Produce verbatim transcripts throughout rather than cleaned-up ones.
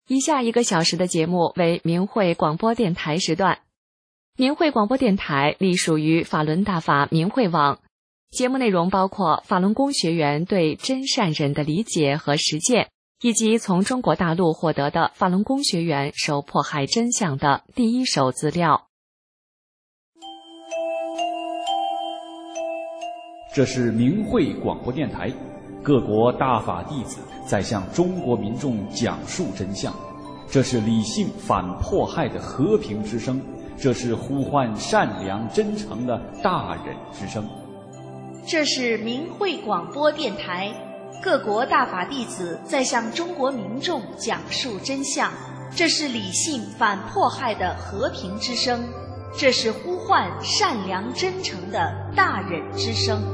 以下一个小时的节目为明慧广播电台时段。明慧广播电台隶属于法轮大法明慧网，节目内容包括法轮功学员对真善忍的理解和实践，以及从中国大陆获得的法轮功学员受迫害真相的第一手资料。 这是明慧广播电台，各国大法弟子在向中国民众讲述真相，这是理性反迫害的和平之声，这是呼唤善良真诚的大忍之声。 这是明慧广播电台，各国大法弟子在向中国民众讲述真相，这是理性反迫害的和平之声，这是呼唤善良真诚的大忍之声。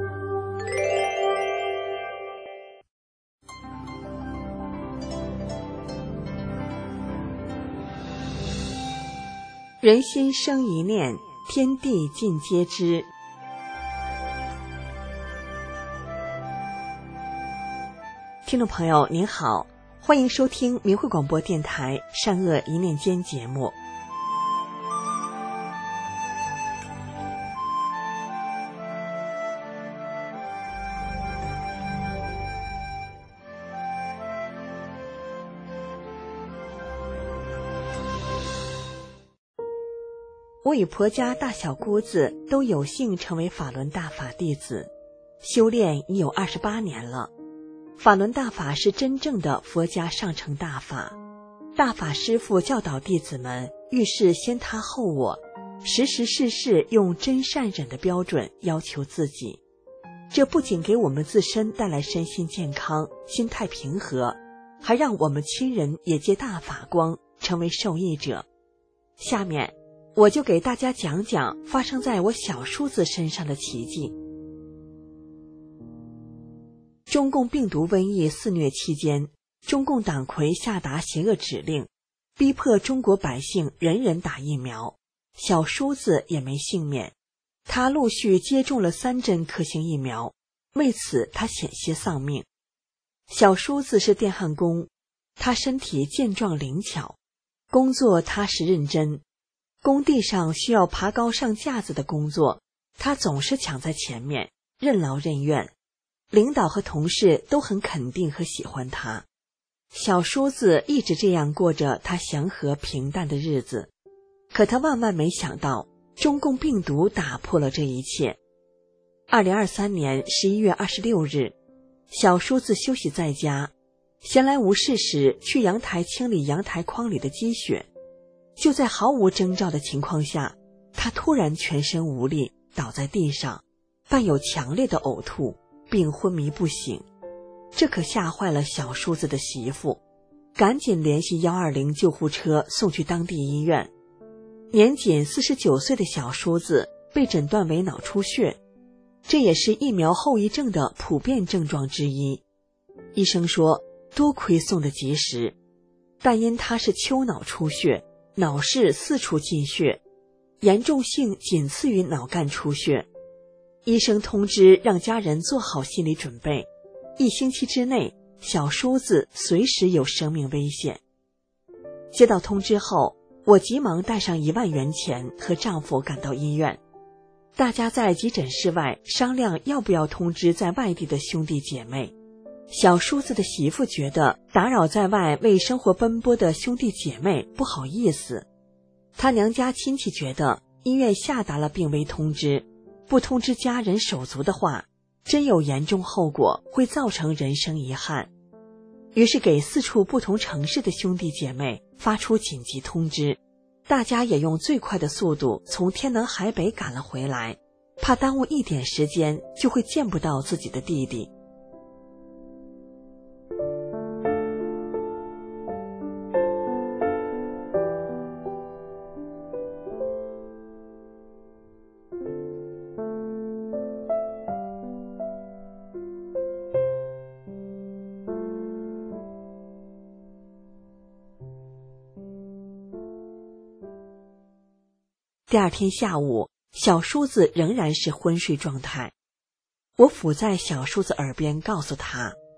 人心生一念，天地尽皆知。听众朋友您好，欢迎收听明慧广播电台善恶一念间节目。我与婆家大小姑子都有幸成为法轮大法弟子，修炼已有二十八年了。法轮大法是真正的佛家上乘大法，大法师父教导弟子们遇事先他后我，时时事事用真善忍的标准要求自己。这不仅给我们自身带来身心健康、心态平和，还让我们亲人也借大法光成为受益者。下面我就给大家讲讲发生在我小叔子身上的奇迹。中共病毒瘟疫肆虐期间，中共党魁下达邪恶指令，逼迫中国百姓人人打疫苗，小叔子也没幸免。他陆续接种了三针科兴疫苗，为此他险些丧命。小叔子是电焊工，他身体健壮灵巧，工作踏实认真。工地上需要爬高上架子的工作，他总是抢在前面，任劳任怨。领导和同事都很肯定和喜欢他。小叔子一直这样过着他祥和平淡的日子，可他万万没想到，中共病毒打破了这一切。二零二三年十一月二十六日，小叔子休息在家，闲来无事时去阳台清理阳台筐里的积雪。就在毫无征兆的情况下，他突然全身无力，倒在地上，伴有强烈的呕吐，并昏迷不醒。这可吓坏了小叔子的媳妇，赶紧联系一二零救护车送去当地医院。年仅四十九岁的小叔子被诊断为脑出血，这也是疫苗后遗症的普遍症状之一。医生说多亏送得及时，但因他是丘脑出血，脑室四处进血，严重性仅次于脑干出血。医生通知让家人做好心理准备，一星期之内，小叔子随时有生命危险。接到通知后，我急忙带上一万元钱和丈夫赶到医院。大家在急诊室外商量要不要通知在外地的兄弟姐妹。小叔子的媳妇觉得打扰在外为生活奔波的兄弟姐妹不好意思，他娘家亲戚觉得医院下达了病危通知，不通知家人手足的话，真有严重后果，会造成人生遗憾。于是给四处不同城市的兄弟姐妹发出紧急通知，大家也用最快的速度从天南海北赶了回来，怕耽误一点时间就会见不到自己的弟弟。第二天下午，小叔子仍然是昏睡状态。我伏在小叔子耳边告诉他，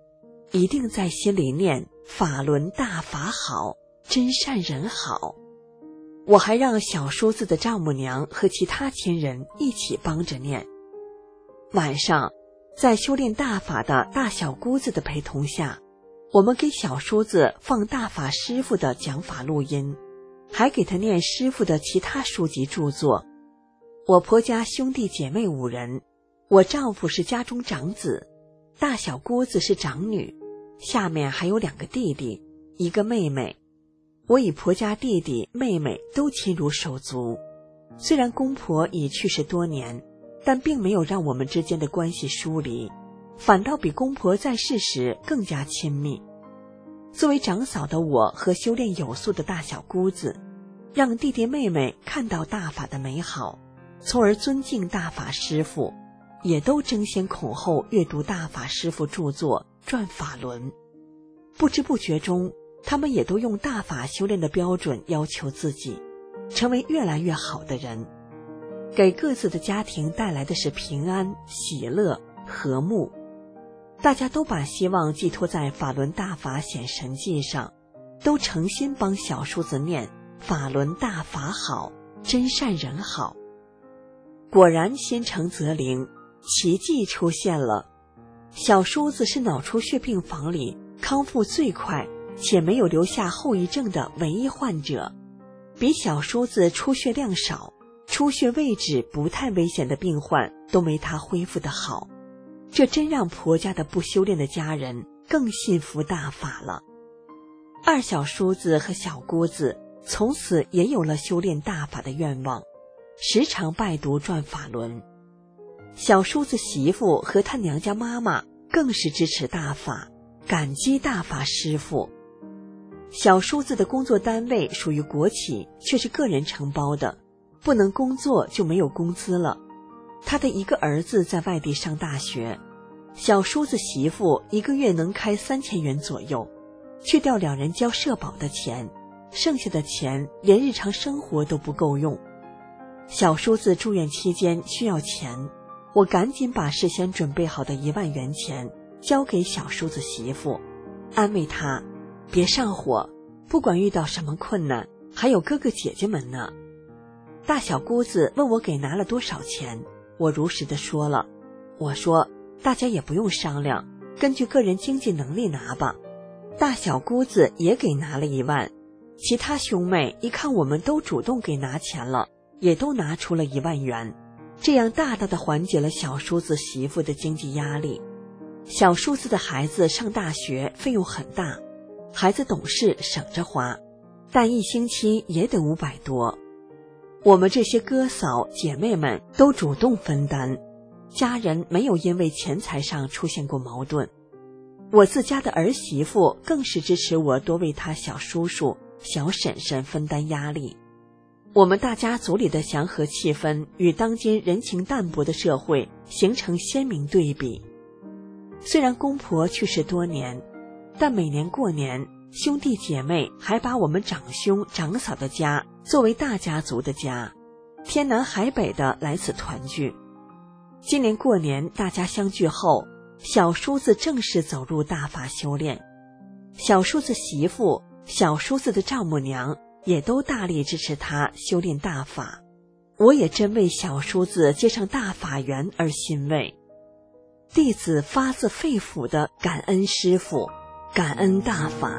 一定在心里念法轮大法好，真善人好。我还让小叔子的丈母娘和其他亲人一起帮着念。晚上，在修炼大法的大小姑子的陪同下，我们给小叔子放大法师父的讲法录音，还给他念师父的其他书籍著作。我婆家兄弟姐妹五人，我丈夫是家中长子，大小姑子是长女，下面还有两个弟弟，一个妹妹。我与婆家弟弟妹妹都亲如手足，虽然公婆已去世多年，但并没有让我们之间的关系疏离，反倒比公婆在世时更加亲密。作为长嫂的我和修炼有素的大小姑子，让弟弟妹妹看到大法的美好，从而尊敬大法师父，也都争先恐后阅读大法师父著作《转法轮》。不知不觉中，他们也都用大法修炼的标准要求自己，成为越来越好的人，给各自的家庭带来的是平安、喜乐、和睦。大家都把希望寄托在法轮大法显神迹上，都诚心帮小叔子念法轮大法好，真善人好。果然心诚则灵，奇迹出现了。小叔子是脑出血病房里康复最快且没有留下后遗症的唯一患者，比小叔子出血量少、出血位置不太危险的病患都没他恢复得好。这真让婆家的不修炼的家人更信服大法了。二小叔子和小姑子从此也有了修炼大法的愿望，时常拜读转法轮。小叔子媳妇和他娘家妈妈更是支持大法，感激大法师父。小叔子的工作单位属于国企，却是个人承包的，不能工作就没有工资了。他的一个儿子在外地上大学，小叔子媳妇一个月能开三千元左右，去掉两人交社保的钱，剩下的钱连日常生活都不够用。小叔子住院期间需要钱，我赶紧把事先准备好的一万元钱交给小叔子媳妇，安慰他别上火，不管遇到什么困难，还有哥哥姐姐们呢。大小姑子问我给拿了多少钱，我如实的说了。我说大家也不用商量，根据个人经济能力拿吧。大小姑子也给拿了一万，其他兄妹一看我们都主动给拿钱了，也都拿出了一万元，这样大大的缓解了小叔子媳妇的经济压力。小叔子的孩子上大学费用很大，孩子懂事省着花，但一星期也得五百多。我们这些哥嫂姐妹们都主动分担，家人没有因为钱财上出现过矛盾。我自家的儿媳妇更是支持我多为他小叔叔小婶婶分担压力。我们大家族里的祥和气氛与当今人情淡薄的社会形成鲜明对比。虽然公婆去世多年，但每年过年，兄弟姐妹还把我们长兄长嫂的家作为大家族的家，天南海北的来此团聚。今年过年大家相聚后，小叔子正式走入大法修炼，小叔子媳妇、小叔子的丈母娘也都大力支持他修炼大法。我也真为小叔子接上大法缘而欣慰。弟子发自肺腑的感恩师父，感恩大法。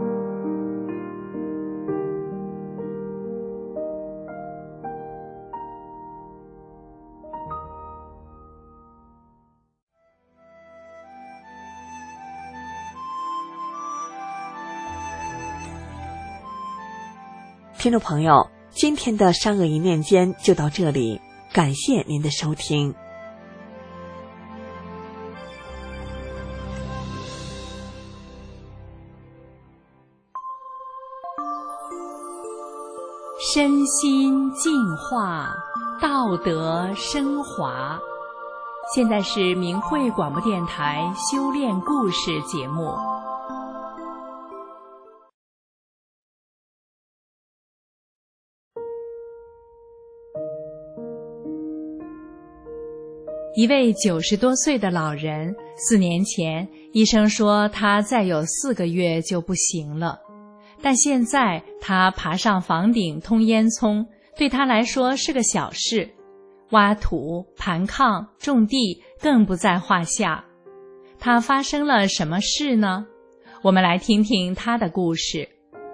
听众朋友，今天的善恶一念间就到这里，感谢您的收听。 身心净化，道德升华。现在是明慧广播电台修炼故事节目。 一位九十多岁的老人，四年前医生说他再有四个月就不行了，但现在他爬上房顶通烟囱，对他来说是个小事，挖土、盘炕、种地更不在话下。他发生了什么事呢？我们来听听他的故事。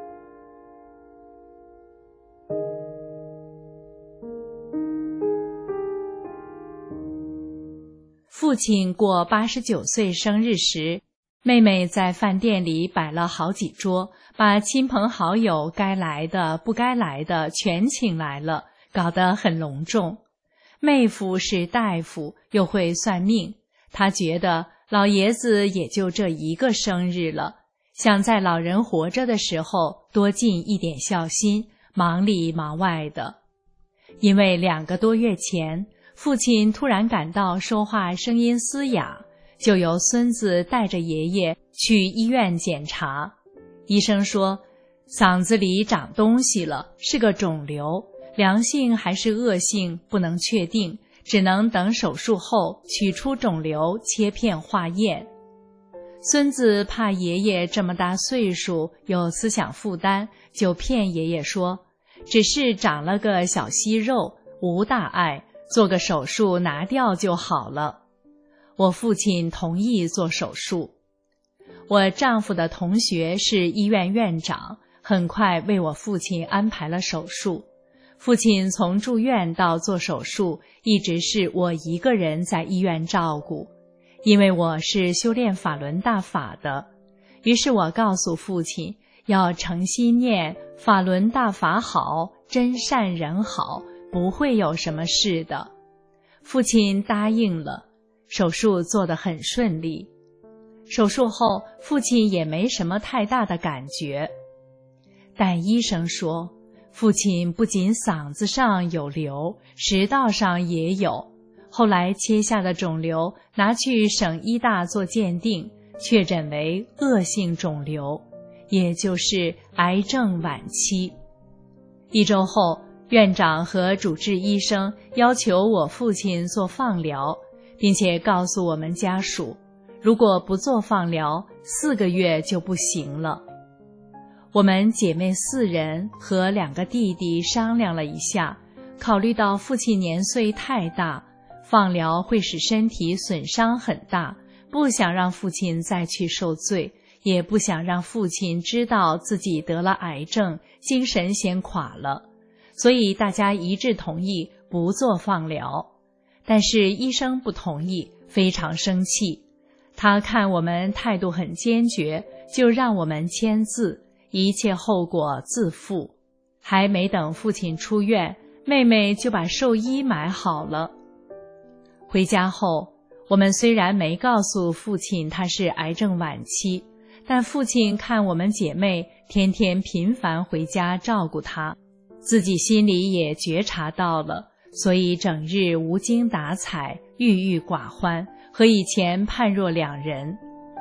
父亲过八十九岁生日时，妹妹在饭店里摆了好几桌，把亲朋好友该来的不该来的全请来了，搞得很隆重。妹夫是大夫，又会算命，他觉得老爷子也就这一个生日了，想在老人活着的时候多尽一点孝心，忙里忙外的。因为两个多月前父亲突然感到说话声音嘶哑，就由孙子带着爷爷去医院检查。医生说嗓子里长东西了，是个肿瘤，良性还是恶性不能确定，只能等手术后取出肿瘤切片化验。孙子怕爷爷这么大岁数有思想负担，就骗爷爷说只是长了个小息肉，无大碍，做个手术拿掉就好了。我父亲同意做手术。我丈夫的同学是医院院长，很快为我父亲安排了手术。父亲从住院到做手术，一直是我一个人在医院照顾。因为我是修炼法轮大法的，于是我告诉父亲要诚心念法轮大法好，真善人好，不会有什么事的。父亲答应了，手术做得很顺利。手术后，父亲也没什么太大的感觉。但医生说，父亲不仅嗓子上有瘤，食道上也有。后来切下的肿瘤拿去省医大做鉴定，确诊为恶性肿瘤，也就是癌症晚期。一周后，院长和主治医生要求我父亲做放疗，并且告诉我们家属，如果不做放疗，四个月就不行了。我们姐妹四人和两个弟弟商量了一下，考虑到父亲年岁太大，放疗会使身体损伤很大，不想让父亲再去受罪，也不想让父亲知道自己得了癌症，精神先垮了，所以大家一致同意不做放疗。但是医生不同意，非常生气。他看我们态度很坚决，就让我们签字，一切后果自负。还没等父亲出院，妹妹就把寿衣买好了。回家后，我们虽然没告诉父亲他是癌症晚期，但父亲看我们姐妹天天频繁回家照顾他，自己心里也觉察到了，所以整日无精打采，郁郁寡欢，和以前判若两人。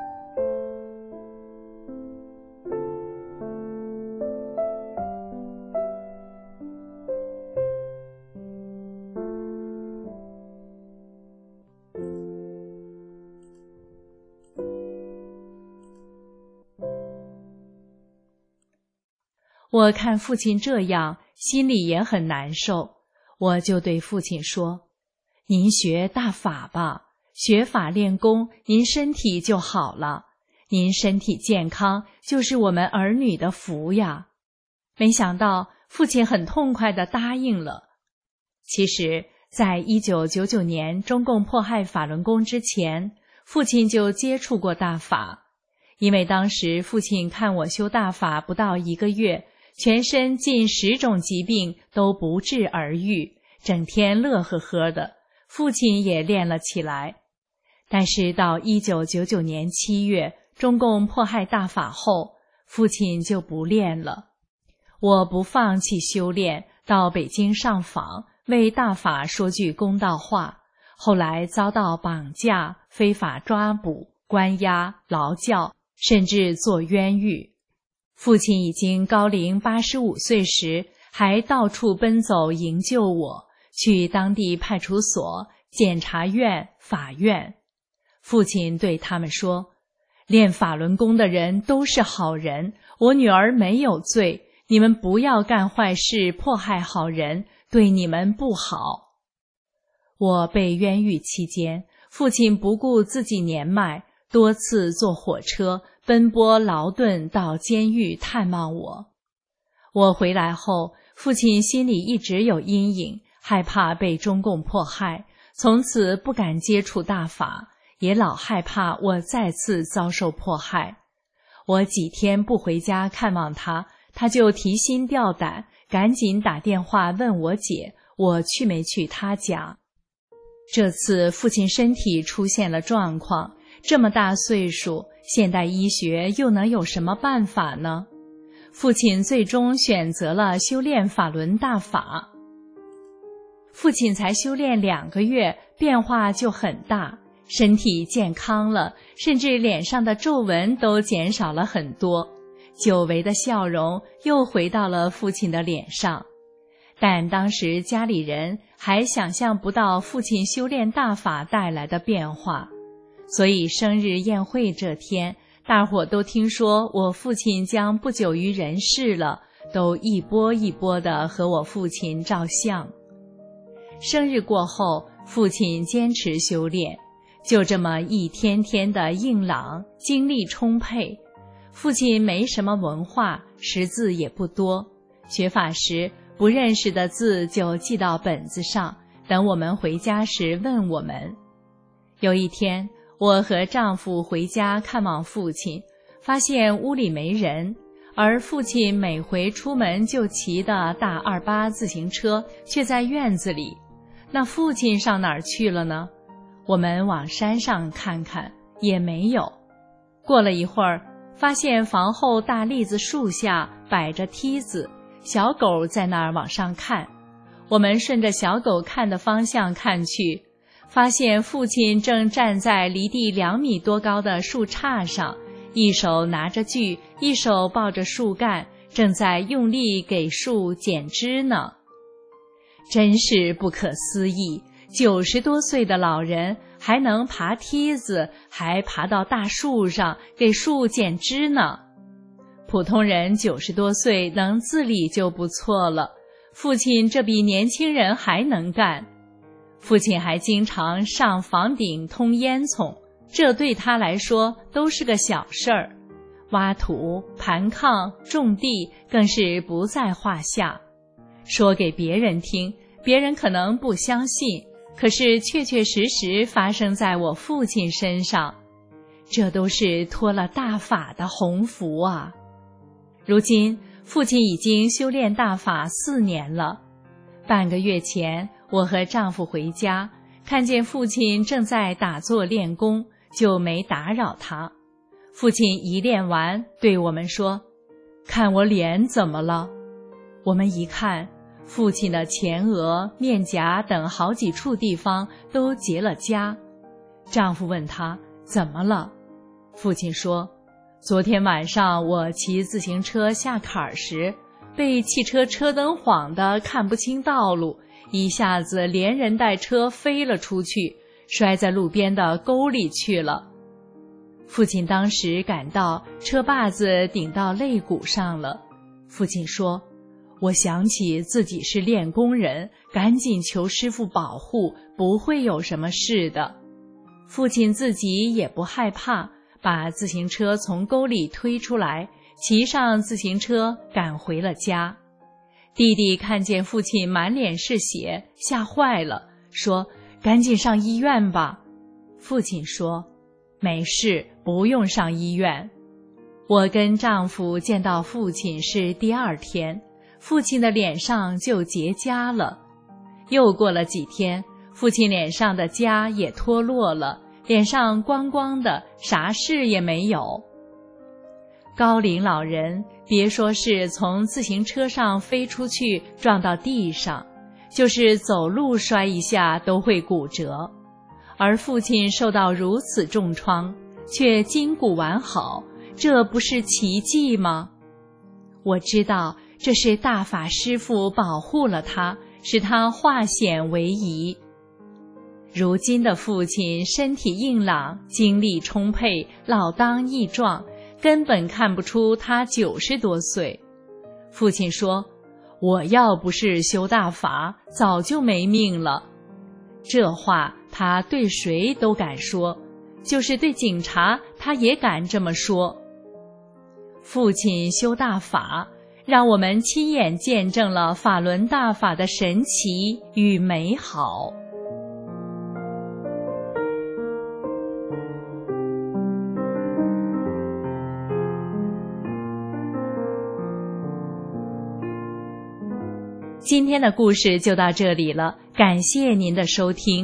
我看父亲这样，心里也很难受，我就对父亲说，您学大法吧，学法练功，您身体就好了，您身体健康就是我们儿女的福呀。没想到父亲很痛快地答应了。其实在一九九九年中共迫害法轮功之前，父亲就接触过大法。因为当时父亲看我修大法不到一个月，全身近十种疾病都不治而愈，整天乐呵呵的，父亲也练了起来。但是到一九九九年七月，中共迫害大法后，父亲就不练了。我不放弃修炼，到北京上访，为大法说句公道话，后来遭到绑架、非法抓捕、关押、劳教，甚至做冤狱。父亲已经高龄八十五岁时，还到处奔走营救我，去当地派出所、 检察院、法院。父亲对他们说，练法轮功的人都是好人，我女儿没有罪，你们不要干坏事，迫害好人，对你们不好。我被冤狱期间，父亲不顾自己年迈，多次坐火车奔波劳顿到监狱探望我。我回来后，父亲心里一直有阴影，害怕被中共迫害，从此不敢接触大法，也老害怕我再次遭受迫害。我几天不回家看望他，他就提心吊胆，赶紧打电话问我姐，我去没去他家。这次父亲身体出现了状况，这么大岁数，现代医学又能有什么办法呢？父亲最终选择了修炼法轮大法。父亲才修炼两个月，变化就很大，身体健康了，甚至脸上的皱纹都减少了很多，久违的笑容又回到了父亲的脸上。但当时家里人还想象不到父亲修炼大法带来的变化，所以生日宴会这天，大伙都听说我父亲将不久于人世了，都一波一波地和我父亲照相。生日过后，父亲坚持修炼，就这么一天天的硬朗，精力充沛。父亲没什么文化，识字也不多，学法时不认识的字就记到本子上，等我们回家时问我们。有一天，我和丈夫回家看望父亲，发现屋里没人，而父亲每回出门就骑的大二八自行车却在院子里。那父亲上哪儿去了呢？我们往山上看看，也没有。过了一会儿，发现房后大栗子树下摆着梯子，小狗在那儿往上看。我们顺着小狗看的方向看去，发现父亲正站在离地两米多高的树杈上，一手拿着锯，一手抱着树干，正在用力给树剪枝呢。真是不可思议，九十多岁的老人还能爬梯子，还爬到大树上给树剪枝呢。普通人九十多岁能自理就不错了，父亲这比年轻人还能干。父亲还经常上房顶通烟囱，这对他来说都是个小事儿。挖土、盘炕、种地更是不在话下。说给别人听，别人可能不相信，可是确确实实发生在我父亲身上，这都是托了大法的鸿福啊！如今父亲已经修炼大法四年了。半个月前，我和丈夫回家，看见父亲正在打坐练功，就没打扰他。父亲一练完，对我们说：“看我脸怎么了？”我们一看，父亲的前额、面颊等好几处地方都结了痂。丈夫问他怎么了，父亲说：“昨天晚上我骑自行车下坎儿时，被汽车车灯晃得看不清道路，一下子连人带车飞了出去，摔在路边的沟里去了。”父亲当时感到车把子顶到肋骨上了。父亲说：“我想起自己是练功人，赶紧求师父保护，不会有什么事的。”父亲自己也不害怕，把自行车从沟里推出来，骑上自行车赶回了家。弟弟看见父亲满脸是血，吓坏了，说：“赶紧上医院吧。”父亲说：“没事，不用上医院。”我跟丈夫见到父亲是第二天，父亲的脸上就结痂了。又过了几天，父亲脸上的痂也脱落了，脸上光光的，啥事也没有。高龄老人别说是从自行车上飞出去撞到地上，就是走路摔一下都会骨折，而父亲受到如此重创，却筋骨完好，这不是奇迹吗？我知道这是大法师父保护了他，使他化险为夷。 如今的父亲身体硬朗，精力充沛，老当益壮，根本看不出他九十多岁。父亲说，我要不是修大法，早就没命了。这话他对谁都敢说，就是对警察他也敢这么说。父亲修大法，让我们亲眼见证了法轮大法的神奇与美好。今天的故事就到这里了，感谢您的收听。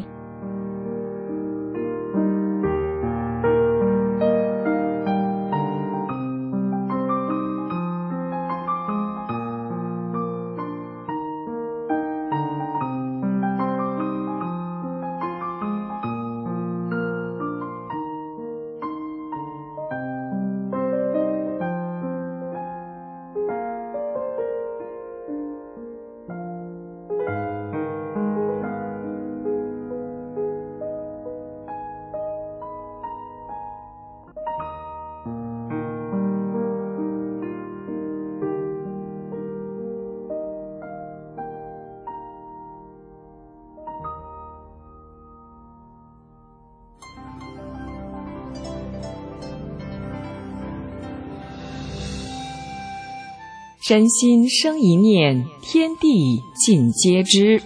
人心生一念，天地尽皆知。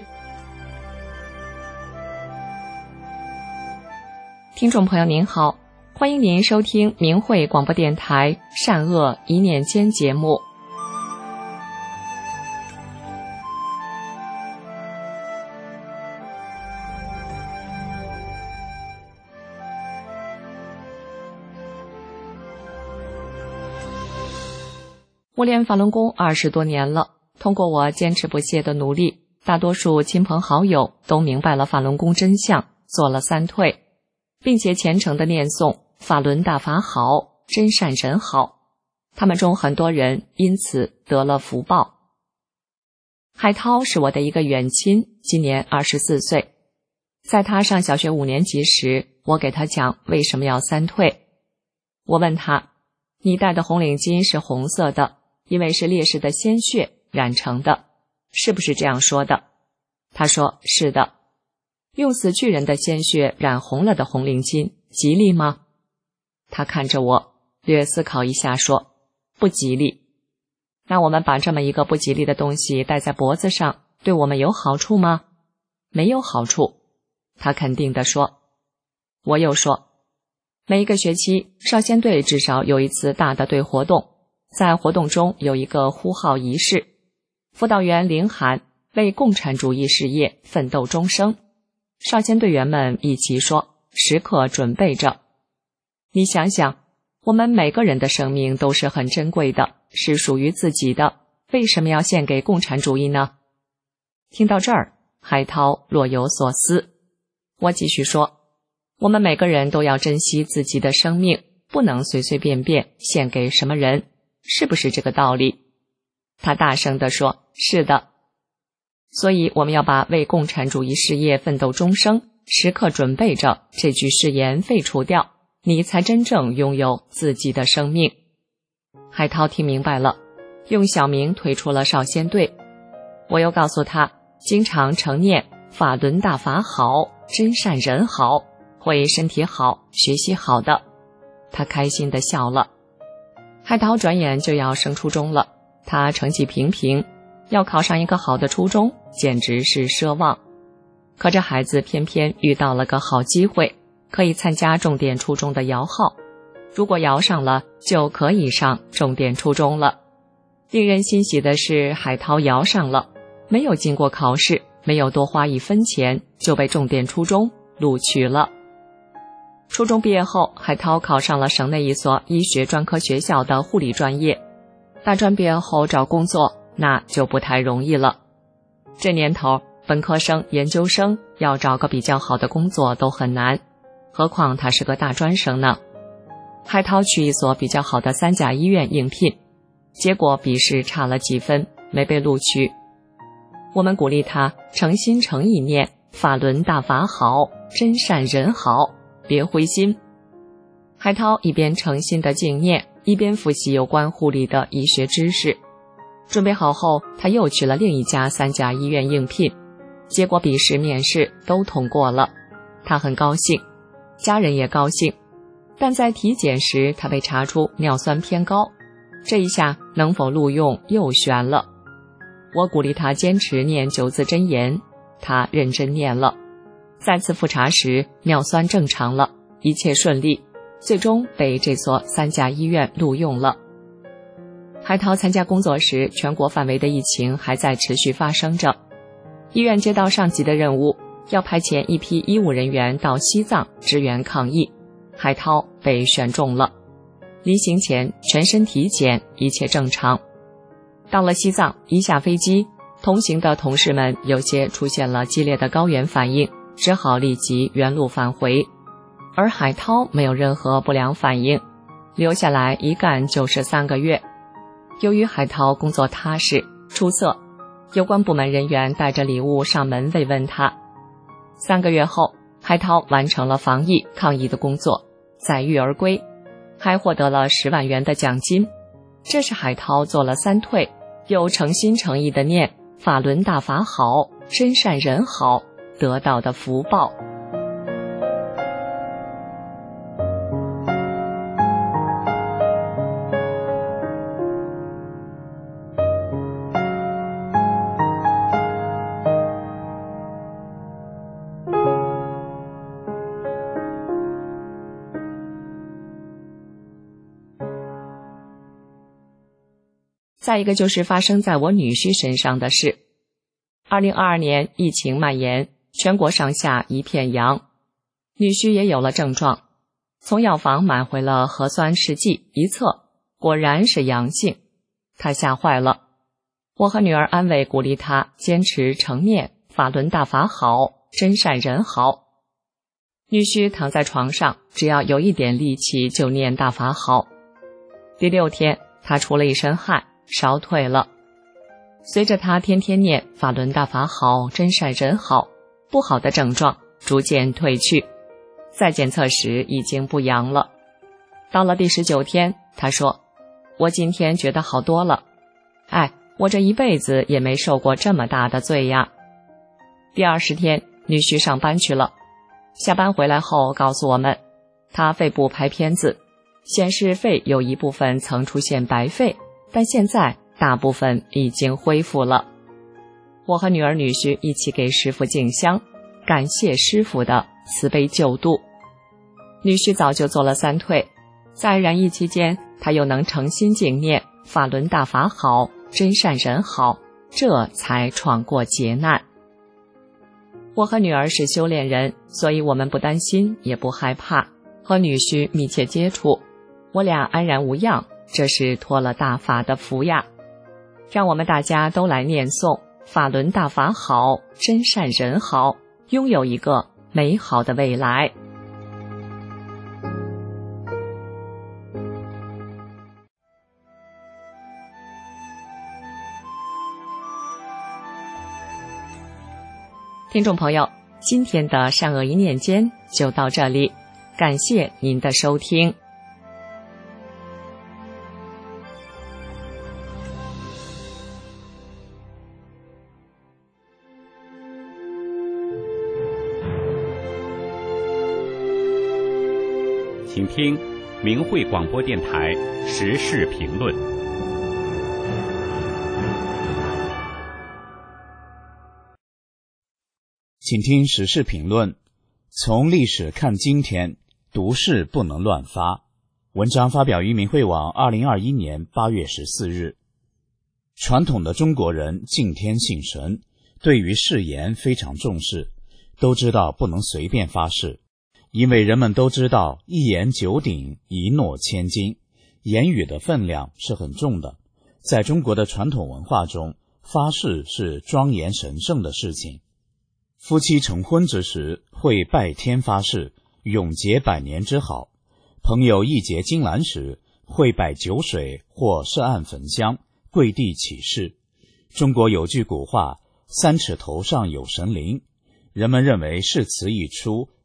听众朋友您好，欢迎您收听明慧广播电台善恶一念间节目。我练法轮功二十多年了，通过我坚持不懈的努力，大多数亲朋好友都明白了法轮功真相，做了三退，并且虔诚的念诵法轮大法好，真善人好。他们中很多人因此得了福报。海涛是我的一个远亲，今年二十四岁。在他上小学五年级时，我给他讲为什么要三退。我问他，你戴的红领巾是红色的，因为是烈士的鲜血染成的，是不是这样说的？他说是的。用死去人的鲜血染红了的红领巾吉利吗？他看着我，略思考一下说，不吉利。那我们把这么一个不吉利的东西戴在脖子上，对我们有好处吗？没有好处。他肯定地说。我又说，每一个学期少先队至少有一次大的队活动，在活动中有一个呼号仪式，辅导员领喊为共产主义事业奋斗终生，少先队员们一起说时刻准备着。你想想，我们每个人的生命都是很珍贵的，是属于自己的，为什么要献给共产主义呢？听到这儿，海涛若有所思。我继续说，我们每个人都要珍惜自己的生命，不能随随便便献给什么人，是不是这个道理？他大声地说，是的。所以我们要把为共产主义事业奋斗终生，时刻准备着这句誓言废除掉，你才真正拥有自己的生命。海涛听明白了，用小名退出了少先队。我又告诉他，经常承念法轮大法好，真善人好，会身体好，学习好的。他开心地笑了。海涛转眼就要升初中了，他成绩平平，要考上一个好的初中简直是奢望。可这孩子偏偏遇到了个好机会，可以参加重点初中的摇号，如果摇上了，就可以上重点初中了。令人欣喜的是，海涛摇上了，没有经过考试，没有多花一分钱，就被重点初中录取了。初中毕业后，海涛考上了省内一所医学专科学校的护理专业。大专毕业后找工作，那就不太容易了。这年头，本科生、研究生要找个比较好的工作都很难，何况他是个大专生呢。海涛去一所比较好的三甲医院应聘，结果笔试差了几分，没被录取。我们鼓励他诚心诚意念法轮大法好， 真善人好，别灰心。海涛一边诚心的敬念，一边复习有关护理的医学知识。准备好后，他又去了另一家三甲医院应聘，结果笔试面试都通过了。他很高兴，家人也高兴，但在体检时他被查出尿酸偏高，这一下能否录用又悬了。我鼓励他坚持念九字真言，他认真念了。再次复查时尿酸正常了，一切顺利，最终被这所三甲医院录用了。海涛参加工作时，全国范围的疫情还在持续发生着。医院接到上级的任务，要派遣一批医务人员到西藏支援抗疫，海涛被选中了。离行前全身体检，一切正常。到了西藏，一下飞机，同行的同事们有些出现了激烈的高原反应，只好立即原路返回。而海涛没有任何不良反应，留下来一干就是三个月。由于海涛工作踏实出色，有关部门人员带着礼物上门慰问他。三个月后，海涛完成了防疫抗疫的工作，载誉而归，还获得了十万元的奖金。这是海涛做了三退，又诚心诚意的念法轮大法好，真善人好得到的福报。再一个就是发生在我女婿身上的事。二零二二年疫情蔓延，全国上下一片阳，女婿也有了症状，从药房买回了核酸试剂，一测果然是阳性，他吓坏了。我和女儿安慰鼓励他坚持诚念法轮大法好，真善人好。女婿躺在床上，只要有一点力气就念大法好。第六天他出了一身汗，烧退了。随着他天天念法轮大法好，真善人好，不好的症状逐渐退去，再检测时已经不阳了。到了第十九天，他说：我今天觉得好多了，哎，我这一辈子也没受过这么大的罪呀。第二十天，女婿上班去了，下班回来后告诉我们，他肺部拍片子，显示肺有一部分曾出现白肺，但现在大部分已经恢复了。我和女儿女婿一起给师父敬香，感谢师父的慈悲救度。女婿早就做了三退，在染疫期间，他又能诚心敬念法轮大法好，真善人好，这才闯过劫难。我和女儿是修炼人，所以我们不担心也不害怕，和女婿密切接触，我俩安然无恙，这是托了大法的福呀。让我们大家都来念诵法轮大法好，真善人好，拥有一个美好的未来。听众朋友，今天的善恶一念间就到这里，感谢您的收听。 请听明慧广播电台时事评论。 请听时事评论。从历史看今天，毒誓不能乱发。文章发表于明慧网二零二一年八月十四日。传统的中国人敬天信神，对于誓言非常重视，都知道不能随便发誓。因为人们都知道一言九鼎，一诺千金，言语的分量是很重的。在中国的传统文化中，发誓是庄严神圣的事情。夫妻成婚之时，会拜天发誓，永结百年之好。朋友义结金兰时，会摆酒水或设案焚香，跪地起誓。中国有句古话，三尺头上有神灵。人们认为誓词一出，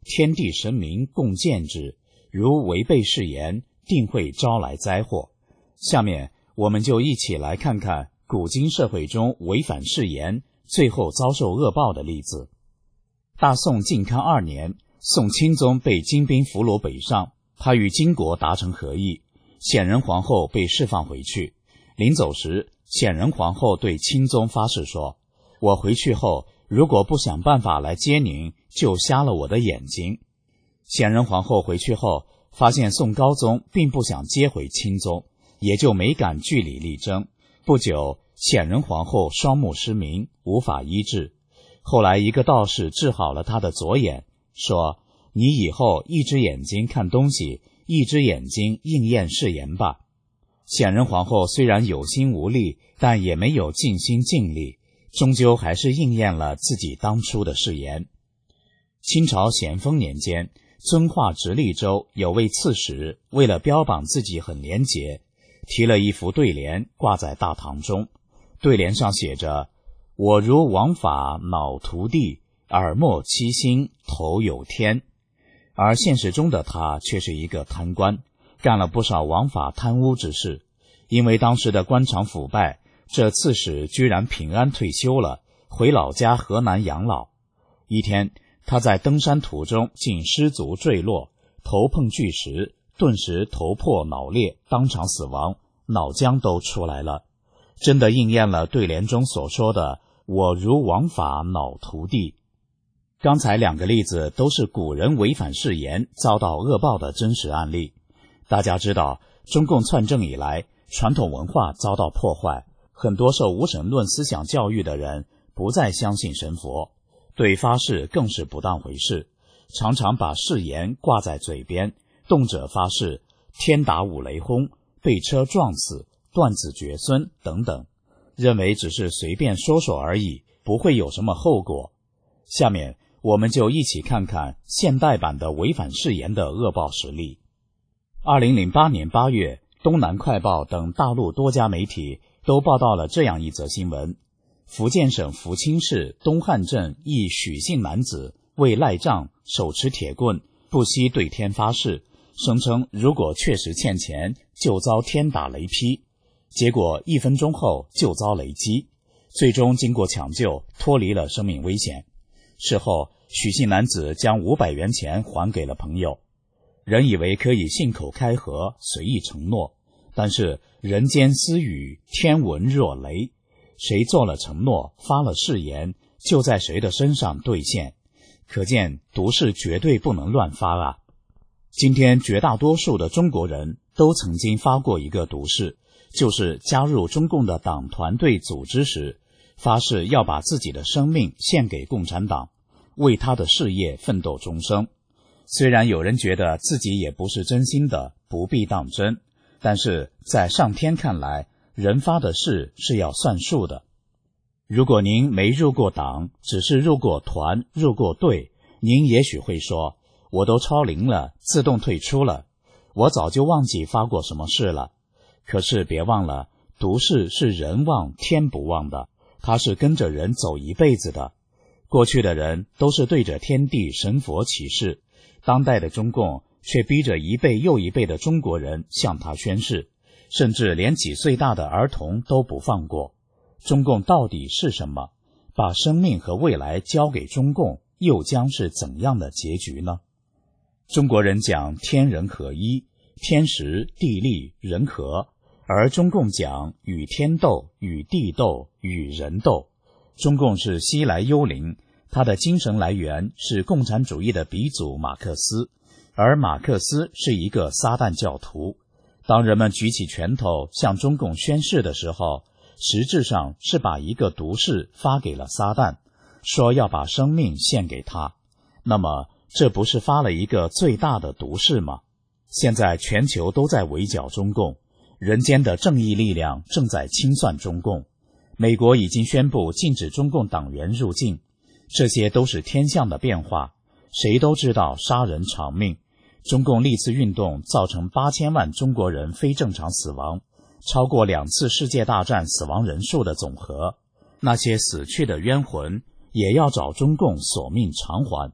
天地神明共鉴之，如违背誓言，定会招来灾祸。下面我们就一起来看看古今社会中违反誓言最后遭受恶报的例子。大宋靖康二年，宋钦宗被金兵俘虏北上，他与金国达成和议，显仁皇后被释放回去。临走时，显仁皇后对钦宗发誓说，我回去后如果不想办法来接您，就瞎了我的眼睛。显仁皇后回去后发现宋高宗并不想接回钦宗，也就没敢据理力争。不久，显仁皇后双目失明，无法医治。后来一个道士治好了她的左眼，说，你以后一只眼睛看东西，一只眼睛应验誓言吧。显仁皇后虽然有心无力，但也没有尽心尽力，终究还是应验了自己当初的誓言。清朝咸丰年间，遵化直隶州有位刺史，为了标榜自己很廉洁，提了一副对联挂在大堂中。对联上写着，我如王法脑涂地，耳目七星头有天。而现实中的他却是一个贪官，干了不少枉法贪污之事。因为当时的官场腐败，这刺史居然平安退休了，回老家河南养老。一天，他在登山途中竟失足坠落，头碰巨石，顿时头破脑裂，当场死亡，脑浆都出来了。真的应验了对联中所说的我如王法脑涂地。刚才两个例子都是古人违反誓言遭到恶报的真实案例。大家知道，中共篡政以来，传统文化遭到破坏，很多受无神论思想教育的人不再相信神佛，对发誓更是不当回事，常常把誓言挂在嘴边，动辄发誓天打五雷轰、被车撞死、断子绝孙等等，认为只是随便说说而已，不会有什么后果。下面我们就一起看看现代版的违反誓言的恶报实例。二零零八年八月，东南快报等大陆多家媒体都报道了这样一则新闻：福建省福清市东汉镇一许姓男子为赖账，手持铁棍，不惜对天发誓，声称如果确实欠钱，就遭天打雷劈。结果一分钟后就遭雷击，最终经过抢救，脱离了生命危险。事后，许姓男子将五百元钱还给了朋友。人以为可以信口开河，随意承诺，但是人间私语，天闻若雷。谁做了承诺，发了誓言，就在谁的身上兑现。可见毒誓绝对不能乱发啊！今天绝大多数的中国人都曾经发过一个毒誓，就是加入中共的党团队组织时，发誓要把自己的生命献给共产党，为他的事业奋斗终生。虽然有人觉得自己也不是真心的，不必当真，但是在上天看来，人发的誓是要算数的。如果您没入过党，只是入过团、入过队，您也许会说，我都超龄了，自动退出了，我早就忘记发过什么誓了。可是别忘了，毒誓是人忘天不忘的，它是跟着人走一辈子的。过去的人都是对着天地神佛起誓，当代的中共却逼着一辈又一辈的中国人向他宣誓，甚至连几岁大的儿童都不放过。中共到底是什么？把生命和未来交给中共，又将是怎样的结局呢？中国人讲天人合一，天时地利人和，而中共讲与天斗，与地斗，与人斗。中共是西来幽灵，它的精神来源是共产主义的鼻祖马克思，而马克思是一个撒旦教徒。当人们举起拳头向中共宣誓的时候，实质上是把一个毒誓发给了撒旦，说要把生命献给他。那么这不是发了一个最大的毒誓吗？现在全球都在围剿中共，人间的正义力量正在清算中共。美国已经宣布禁止中共党员入境，这些都是天象的变化。谁都知道杀人偿命，中共历次运动造成八千万中国人非正常死亡，超过两次世界大战死亡人数的总和。那些死去的冤魂也要找中共索命偿还。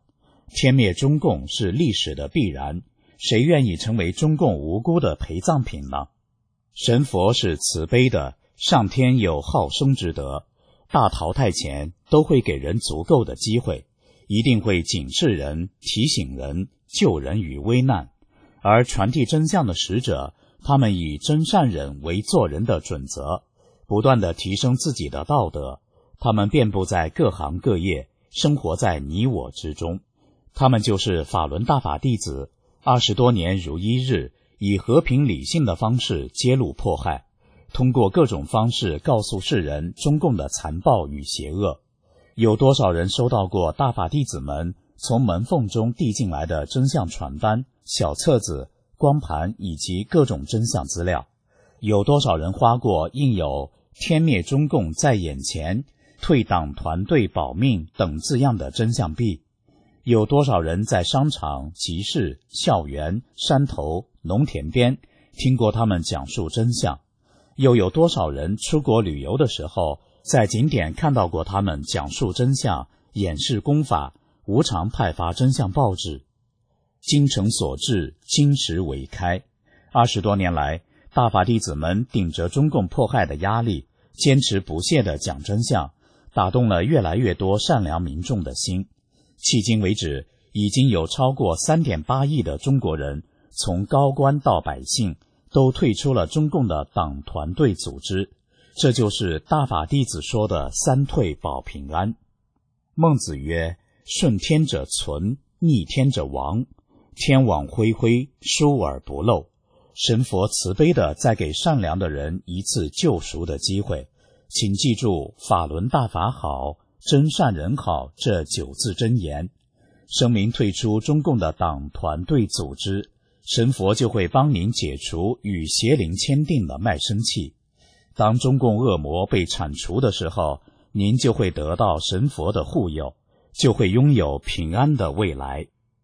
天灭中共是历史的必然，谁愿意成为中共无辜的陪葬品呢？神佛是慈悲的，上天有好生之德，大淘汰前都会给人足够的机会，一定会警示人、提醒人、救人于危难。而传递真相的使者，他们以真善忍为做人的准则，不断地提升自己的道德。他们遍布在各行各业，生活在你我之中。他们就是法轮大法弟子，二十多年如一日，以和平理性的方式揭露迫害，通过各种方式告诉世人中共的残暴与邪恶。有多少人收到过大法弟子们从门缝中递进来的真相传单、小册子、光盘以及各种真相资料？有多少人花过印有天灭中共在眼前、退党团队保命等字样的真相币？有多少人在商场、集市、校园、山头、农田边听过他们讲述真相？又有多少人出国旅游的时候，在景点看到过他们讲述真相、演示功法、无偿派发真相报纸？精诚所至，金石为开。二十多年来，大法弟子们顶着中共迫害的压力，坚持不懈地讲真相，打动了越来越多善良民众的心。迄今为止，已经有超过 三点八亿的中国人，从高官到百姓，都退出了中共的党团队组织。这就是大法弟子说的三退保平安。孟子曰：顺天者存，逆天者亡。天网恢恢，疏而不漏。神佛慈悲地再给善良的人一次救赎的机会。请记住法轮大法好，真善人好这九字真言，声明退出中共的党团队组织，神佛就会帮您解除与邪灵签订的卖身契。当中共恶魔被铲除的时候，您就会得到神佛的护佑，就会拥有平安的未来。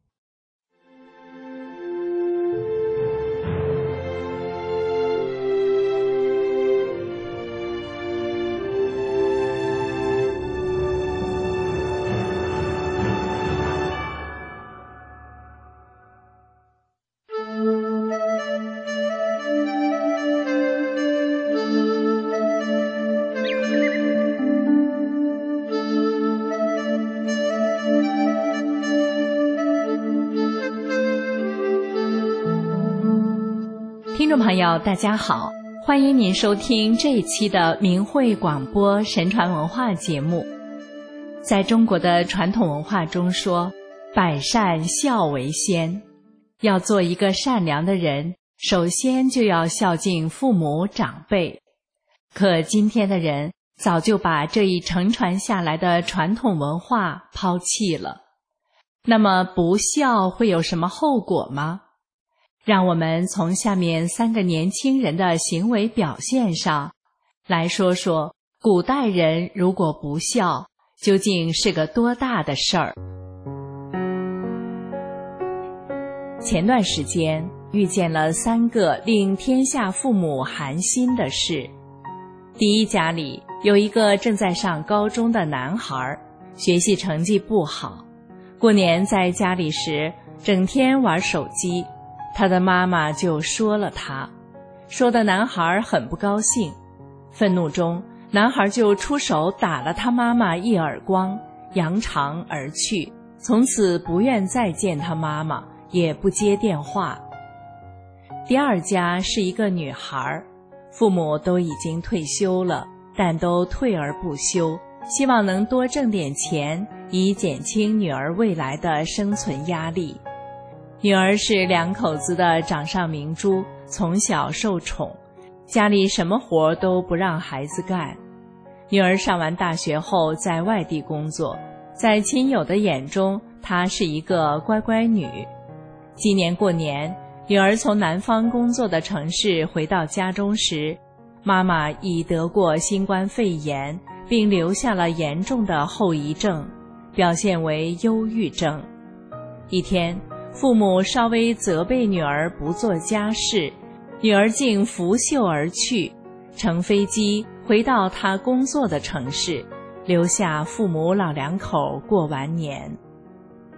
听众朋友大家好，欢迎您收听这一期的明慧广播神传文化节目。在中国的传统文化中说，百善孝为先，要做一个善良的人，首先就要孝敬父母长辈。可今天的人早就把这一承传下来的传统文化抛弃了。那么不孝会有什么后果吗？让我们从下面三个年轻人的行为表现上来说说，古代人如果不孝，究竟是个多大的事儿。前段时间遇见了三个令天下父母寒心的事。第一家里有一个正在上高中的男孩，学习成绩不好，过年在家里时整天玩手机，他的妈妈就说了他，说的男孩很不高兴。愤怒中，男孩就出手打了他妈妈一耳光，扬长而去，从此不愿再见他妈妈，也不接电话。第二家是一个女孩，父母都已经退休了，但都退而不休，希望能多挣点钱，以减轻女儿未来的生存压力。女儿是两口子的掌上明珠，从小受宠，家里什么活都不让孩子干。女儿上完大学后在外地工作，在亲友的眼中，她是一个乖乖女。今年过年，女儿从南方工作的城市回到家中时，妈妈已得过新冠肺炎，并留下了严重的后遗症，表现为忧郁症。一天，父母稍微责备女儿不做家事，女儿竟拂袖而去，乘飞机回到她工作的城市，留下父母老两口过完年。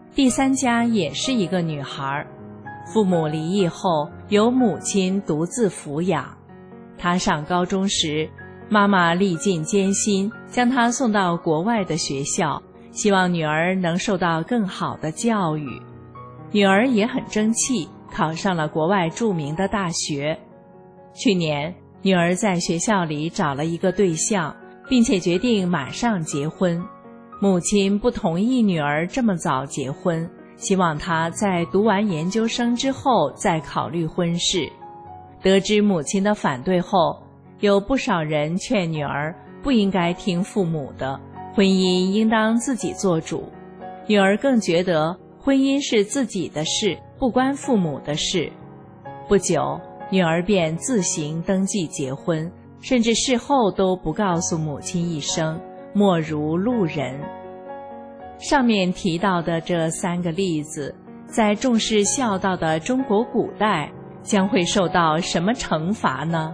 第三家也是一个女孩，父母离异后由母亲独自抚养。她上高中时，妈妈历尽艰辛将她送到国外的学校，希望女儿能受到更好的教育。女儿也很争气，考上了国外著名的大学。去年，女儿在学校里找了一个对象，并且决定马上结婚。母亲不同意女儿这么早结婚，希望她在读完研究生之后再考虑婚事。得知母亲的反对后，有不少人劝女儿不应该听父母的，婚姻应当自己做主。女儿更觉得婚姻是自己的事，不关父母的事。不久，女儿便自行登记结婚，甚至事后都不告诉母亲一声，莫如路人。上面提到的这三个例子，在重视孝道的中国古代将会受到什么惩罚呢？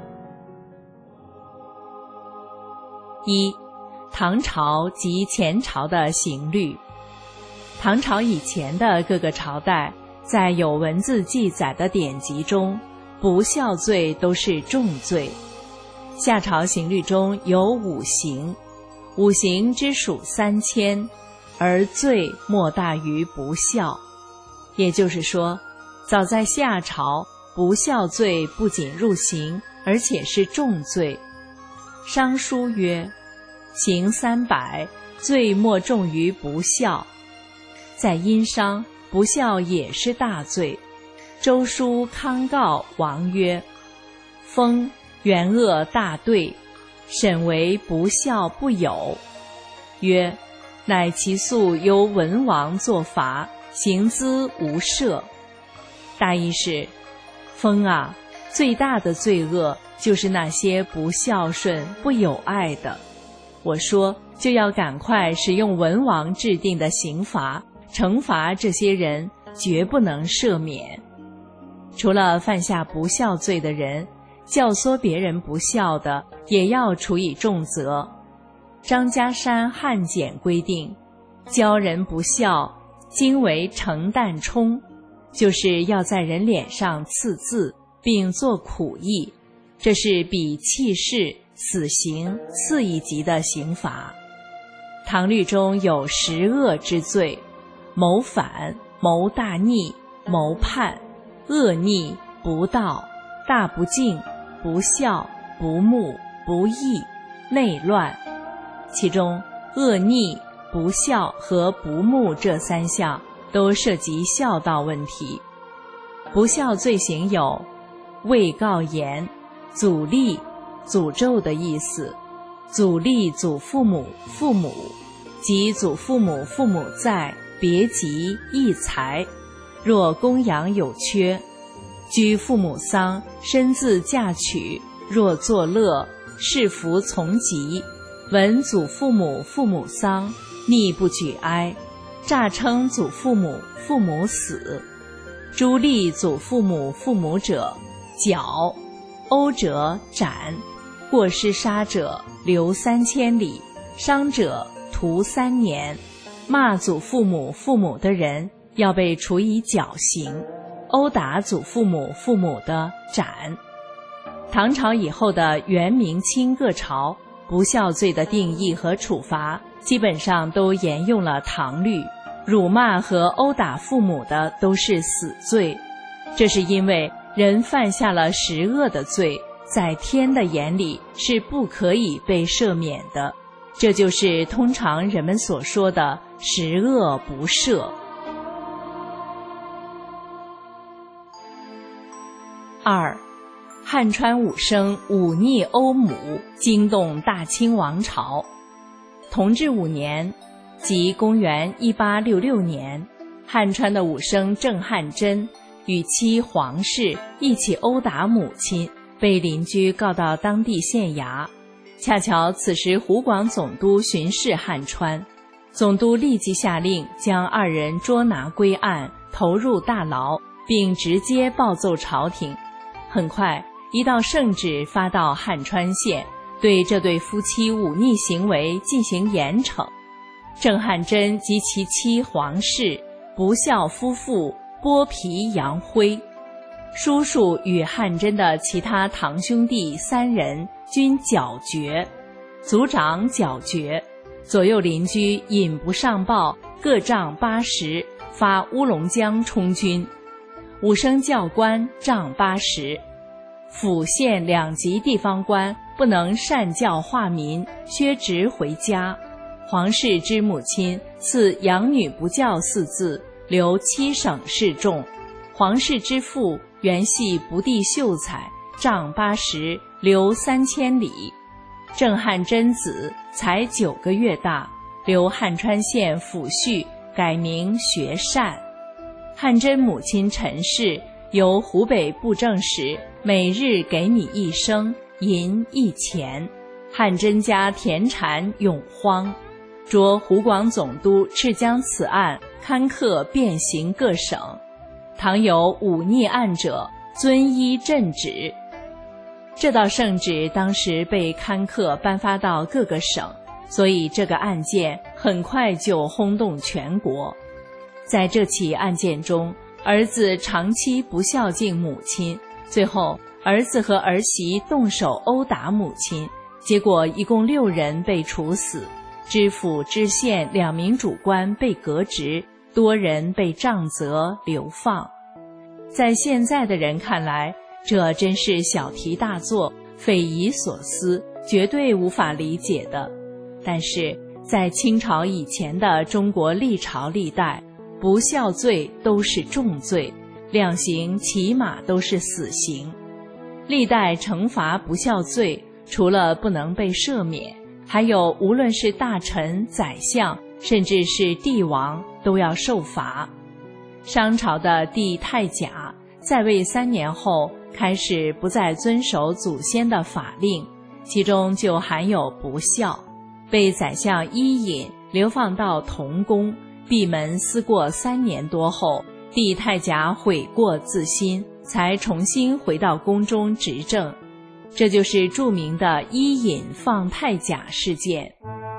一、唐朝及前朝的刑律。唐朝以前的各个朝代，在有文字记载的典籍中，不孝罪都是重罪。夏朝刑律中有五刑，五刑之数三千，而罪莫大于不孝。也就是说，早在夏朝，不孝罪不仅入刑，而且是重罪。商书曰：刑三百，罪莫重于不孝。在殷商，不孝也是大罪。周书康告王曰：封元恶大兑，审为不孝不有。曰：乃其素由文王作罚，刑资无赦。大意是，封啊，最大的罪恶就是那些不孝顺不友爱的。我说就要赶快使用文王制定的刑罚，惩罚这些人，绝不能赦免。除了犯下不孝罪的人，教唆别人不孝的也要处以重责。张家山汉简规定，教人不孝，经为成弹冲，就是要在人脸上刺字，并作苦役，这是比弃市、死刑次一级的刑罚。唐律中有十恶之罪：谋反、谋大逆、谋叛、恶逆、不道、大不敬、不孝、不睦、不义、内乱。其中恶逆、不孝和不睦这三项都涉及孝道问题。不孝罪行有未告言、阻立，诅咒的意思；阻立祖父母、父母，即祖父母、父母在，别急易财，若供养有缺；居父母丧，身自嫁娶，若作乐，是服从疾；闻祖父母、父母丧，逆不举哀，诈称祖父母、父母死。诛立祖父母、父母者，绞；殴者斩；过失杀者，流三千里；伤者，徒三年。骂祖父母、父母的人要被处以绞刑，殴打祖父母、父母的斩。唐朝以后的元、明、清各朝，不孝罪的定义和处罚基本上都沿用了唐律，辱骂和殴打父母的都是死罪。这是因为人犯下了十恶的罪，在天的眼里是不可以被赦免的，这就是通常人们所说的十恶不赦。二、汉川武生忤逆欧母，惊动大清王朝。同治五年，即公元一八六六年，汉川的武生郑汉真与妻黄氏一起殴打母亲，被邻居告到当地县衙。恰巧此时湖广总督巡视汉川，总督立即下令将二人捉拿归案，投入大牢，并直接报奏朝廷。很快，一道圣旨发到汉川县，对这对夫妻忤逆行为进行严惩。郑汉真及其妻黄氏不孝夫妇剥皮扬灰。叔叔与汉真的其他堂兄弟三人均绞绝，族长绞绝，左右邻居引不上报，各杖八十，发乌龙江充军。武生教官杖八十，府县两级地方官不能善教化民，削职回家。皇室之母亲赐养女不教四字，留七省示众。皇室之父原系不第秀才，杖八十，留三千里。郑汉真子才九个月大，留汉川县抚恤，改名学善。汉真母亲陈氏由湖北布政使，每日给米一升，银一钱。汉真家田产永荒，着湖广总督敕将此案刊刻遍行各省，倘有忤逆案者，遵依朕旨。这道圣旨当时被刊刻颁发到各个省，所以这个案件很快就轰动全国。在这起案件中，儿子长期不孝敬母亲，最后儿子和儿媳动手殴打母亲，结果一共六人被处死，知府知县两名主官被革职，多人被杖责流放。在现在的人看来，这真是小题大做，匪夷所思，绝对无法理解的。但是在清朝以前的中国历朝历代，不孝罪都是重罪，量刑起码都是死刑。历代惩罚不孝罪，除了不能被赦免，还有无论是大臣、宰相，甚至是帝王，都要受罚。商朝的帝太甲在位三年后，开始不再遵守祖先的法令，其中就含有不孝，被宰相伊尹流放到童宫，闭门思过三年多后，帝太甲悔过自新，才重新回到宫中执政。这就是著名的伊尹放太甲事件。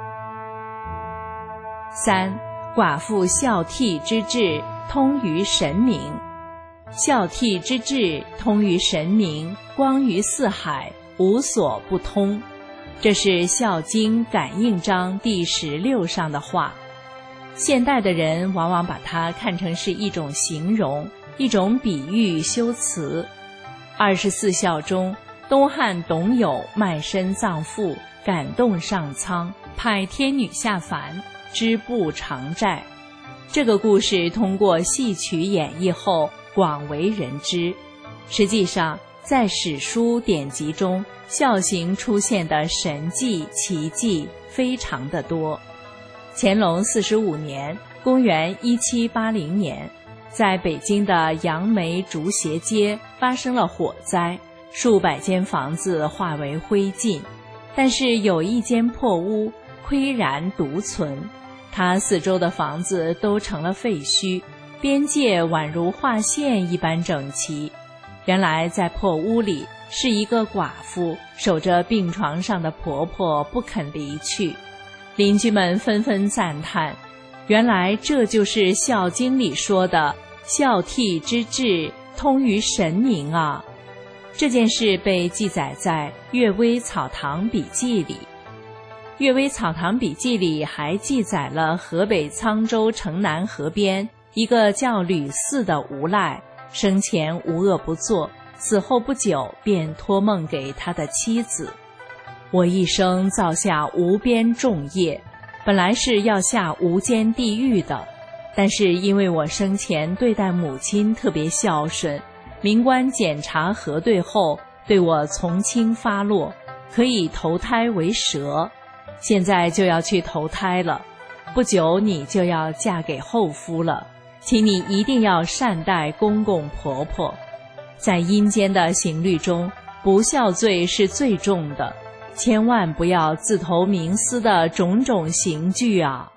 三、寡妇孝悌之志通于神明。孝悌之志通于神明，光于四海，无所不通。这是《孝经·感应章》第十六上的话。现代的人往往把它看成是一种形容，一种比喻修辞。二十四孝中，东汉董友卖身葬父，感动上苍，派天女下凡，织布偿债。这个故事通过戏曲演绎后广为人知。实际上，在史书典籍中，孝行出现的神迹奇迹非常的多。乾隆四十五年，公元一七八零年，在北京的杨梅竹斜街发生了火灾，数百间房子化为灰烬，但是有一间破屋岿然独存，它四周的房子都成了废墟，边界宛如画线一般整齐。原来在破屋里是一个寡妇守着病床上的婆婆不肯离去。邻居们纷纷赞叹，原来这就是《孝经》里说的孝悌之志通于神明啊。这件事被记载在《岳微草堂笔记》里。《岳微草堂笔记》里还记载了河北沧州城南河边一个叫吕四的无赖，生前无恶不作，死后不久便托梦给他的妻子：我一生造下无边重业，本来是要下无间地狱的，但是因为我生前对待母亲特别孝顺，民官检查核对后对我从轻发落，可以投胎为蛇，现在就要去投胎了，不久你就要嫁给后夫了，请你一定要善待公公婆婆。在阴间的刑律中，不孝罪是最重的，千万不要自投冥思的种种刑具啊。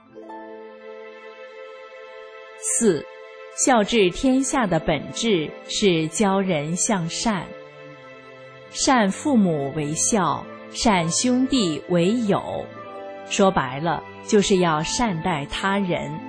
四、孝治天下的本质是教人向善。善父母为孝，善兄弟为友，说白了就是要善待他人。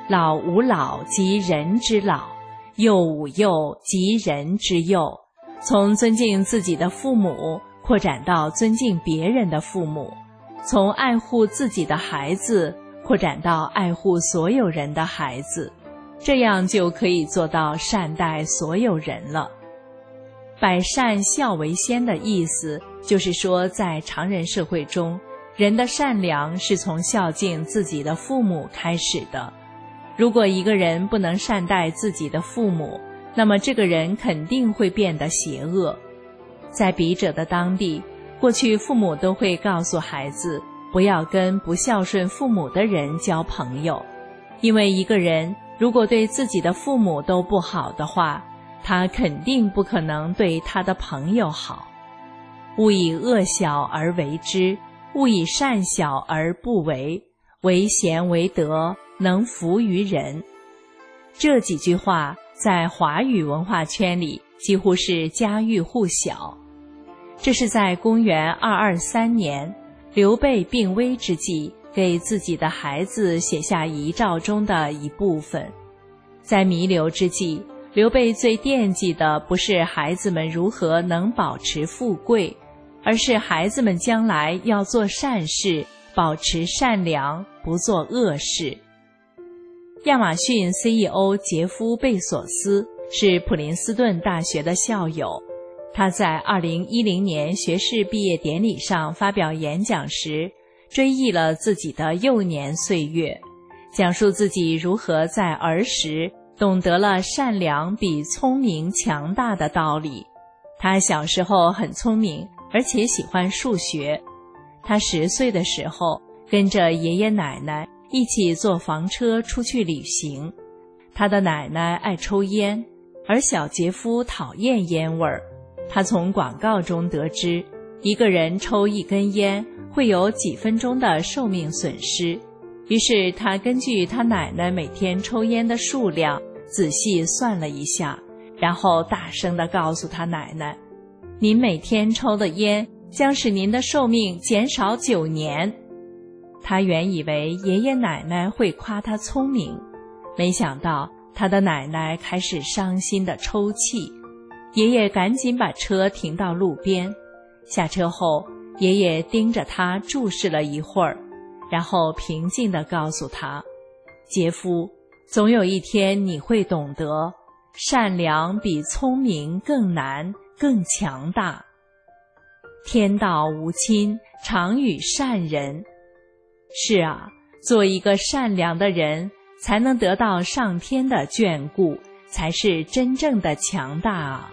老吾老及人之老，幼吾幼及人之幼，从尊敬自己的父母扩展到尊敬别人的父母，从爱护自己的孩子扩展到爱护所有人的孩子，这样就可以做到善待所有人了。百善孝为先的意思，就是说在常人社会中，人的善良是从孝敬自己的父母开始的。如果一个人不能善待自己的父母，那么这个人肯定会变得邪恶。在笔者的当地，过去父母都会告诉孩子，不要跟不孝顺父母的人交朋友，因为一个人如果对自己的父母都不好的话，他肯定不可能对他的朋友好。勿以恶小而为之，勿以善小而不为，为贤为德，能服于人。这几句话在华语文化圈里几乎是家喻户晓。这是在公元二二三年，刘备病危之际，给自己的孩子写下遗诏中的一部分。在弥留之际，刘备最惦记的不是孩子们如何能保持富贵，而是孩子们将来要做善事，保持善良，不做恶事。亚马逊 C E O 杰夫·贝索斯是普林斯顿大学的校友，他在二零一零年学士毕业典礼上发表演讲时，追忆了自己的幼年岁月，讲述自己如何在儿时懂得了善良比聪明强大的道理。他小时候很聪明，而且喜欢数学。他十岁的时候，跟着爷爷奶奶一起坐房车出去旅行。他的奶奶爱抽烟，而小杰夫讨厌烟味儿。他从广告中得知，一个人抽一根烟会有几分钟的寿命损失。于是他根据他奶奶每天抽烟的数量仔细算了一下，然后大声地告诉他奶奶，您每天抽的烟将使您的寿命减少九年。他原以为爷爷奶奶会夸他聪明，没想到他的奶奶开始伤心地抽泣。爷爷赶紧把车停到路边，下车后，爷爷盯着他注视了一会儿，然后平静地告诉他，杰夫，总有一天你会懂得，善良比聪明更难，更强大。天道无亲，常与善人。是啊，做一个善良的人，才能得到上天的眷顾，才是真正的强大啊。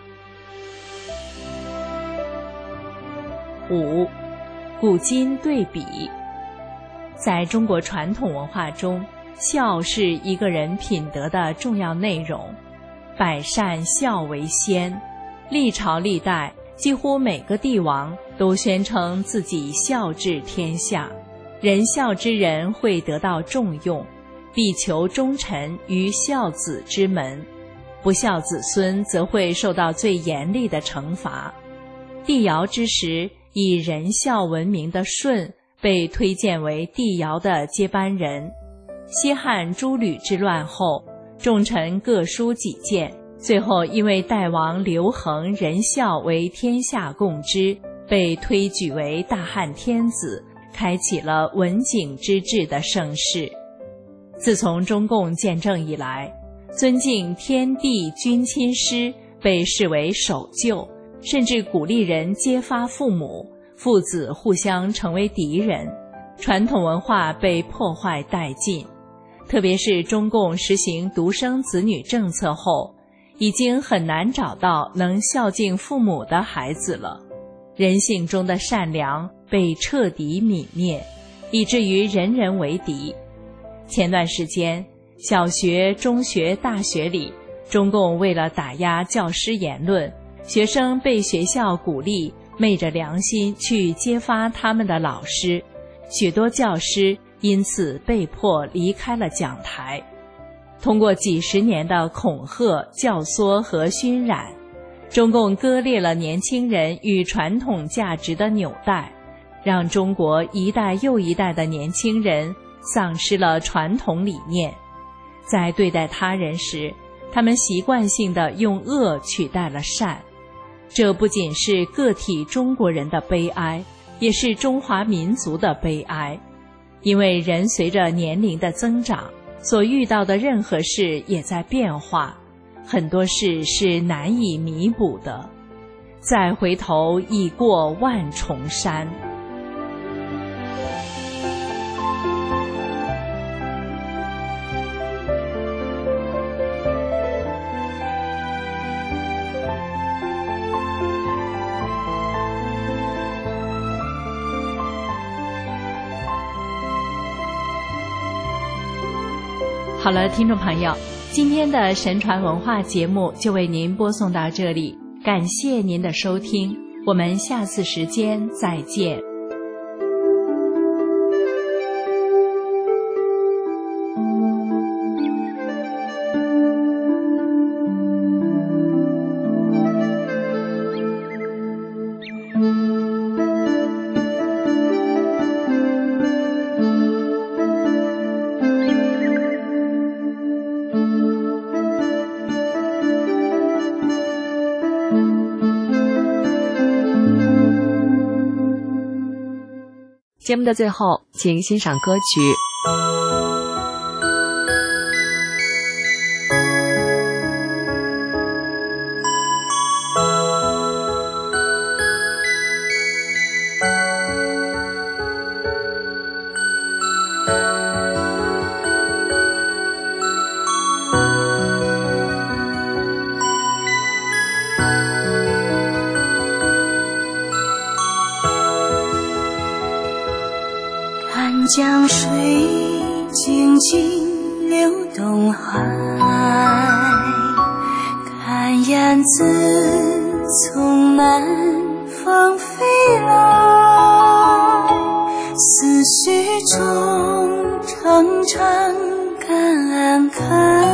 五，古今对比。在中国传统文化中，孝是一个人品德的重要内容，百善孝为先。历朝历代，几乎每个帝王都宣称自己孝治天下，仁孝之人会得到重用，必求忠臣于孝子之门，不孝子孙则会受到最严厉的惩罚。帝尧之时，以仁孝闻名的舜被推荐为帝尧的接班人。西汉诸吕之乱后，众臣各抒己见，最后因为代王刘恒仁孝为天下共知，被推举为大汉天子，开启了文景之治的盛世。自从中共建政以来，尊敬天地君亲师被视为守旧，甚至鼓励人揭发父母，父子互相成为敌人，传统文化被破坏殆尽。特别是中共实行独生子女政策后，已经很难找到能孝敬父母的孩子了。人性中的善良被彻底泯灭，以至于人人为敌。前段时间，小学、中学、大学里，中共为了打压教师言论，学生被学校鼓励昧着良心去揭发他们的老师，许多教师因此被迫离开了讲台。通过几十年的恐吓、教唆和熏染，中共割裂了年轻人与传统价值的纽带，让中国一代又一代的年轻人丧失了传统理念。 在对待他人时，他们习惯性地用恶取代了善。这不仅是个体中国人的悲哀，也是中华民族的悲哀。因为人随着年龄的增长，所遇到的任何事也在变化，很多事是难以弥补的。再回头已过万重山。好了，听众朋友，今天的神传文化节目就为您播送到这里，感谢您的收听，我们下次时间再见。 节目的最后，请欣赏歌曲江水静静流东海，看燕子从南方飞来，思绪中常常感慨，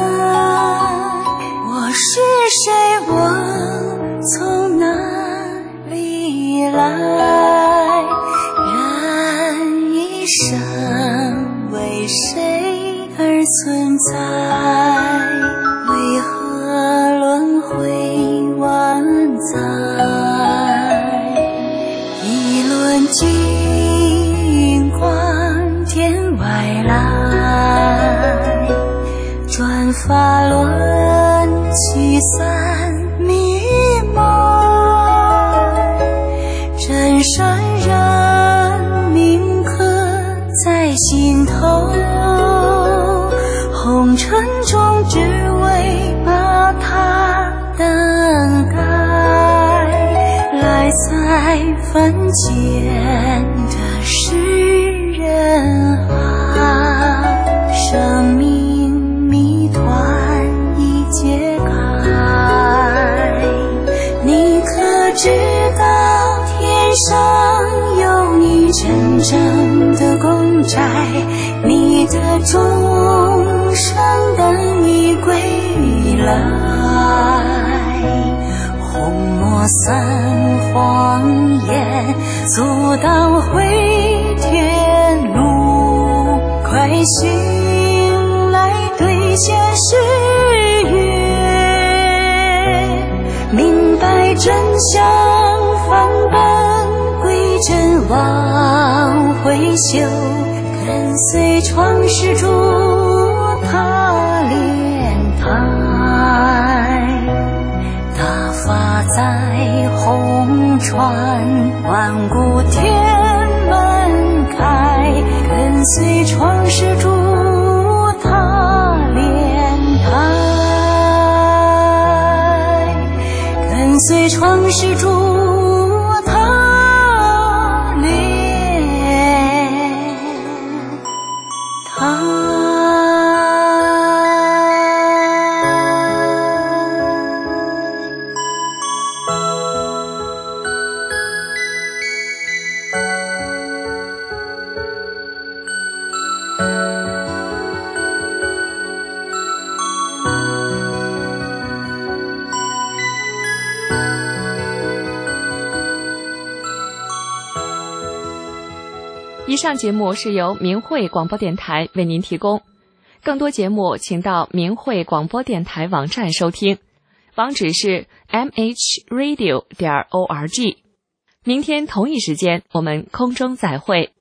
我是谁，我从哪里来，人一生为谁而存在？为何轮回万载？一轮金光天外来，转法轮驱散迷茫，真善人铭刻在心头，红尘中只为把它等待，来在凡间的世人啊，生命谜团已揭开，你可知道天上有你真正的公债，你的众生等你归来，红墨散谎言阻挡回天路，快醒来兑现誓约，明白真相返本归真往回修，跟随创世主他莲台，大法在红传，万古天门开，跟随创世主他莲台，跟随创世主他莲台。 以上节目是由明慧广播电台为您提供， 更多节目请到明慧广播电台网站收听，网址是 m h radio 点 org。明天同一时间我们空中再会。